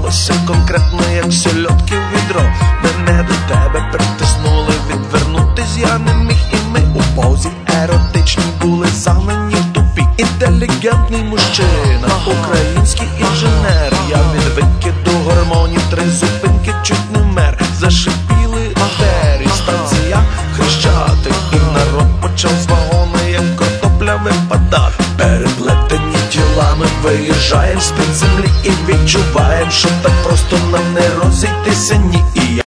сталося конкретно, як сольотки в відро. Мене до тебе притиснули, відвернутись я не міг. І ми у позі еротичній були загнані в тупі. Інтелігентний мужчина, український інженер. Я від викиду гормонів 3 зупинки чуть не вмер. Зашипіли двері, станція Хрещатик. І народ почав з вагона, як картопля, випадати. Переплетені тілами виїжджаєм з-під землі і відчуваєм, що так просто нам не розійтися, ні. І я